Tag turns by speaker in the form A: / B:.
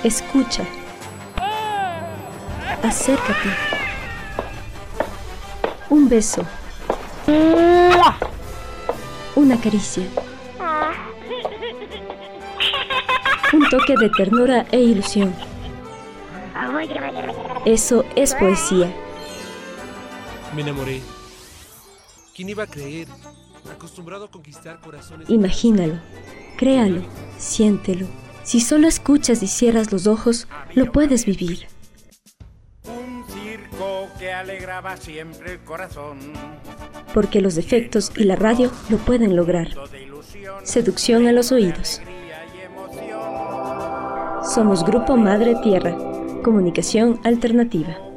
A: Escucha. Acércate. Un beso. Una caricia. Un toque de ternura e ilusión. Eso es poesía.
B: Me enamoré. ¿Quién iba a creer? Acostumbrado a conquistar corazones.
A: Imagínalo, créalo, siéntelo. Si solo escuchas y cierras los ojos, lo puedes vivir.
C: Un circo que alegraba siempre el corazón.
A: Porque los efectos y la radio lo pueden lograr. Seducción a los oídos. Somos Grupo Madre Tierra, comunicación alternativa.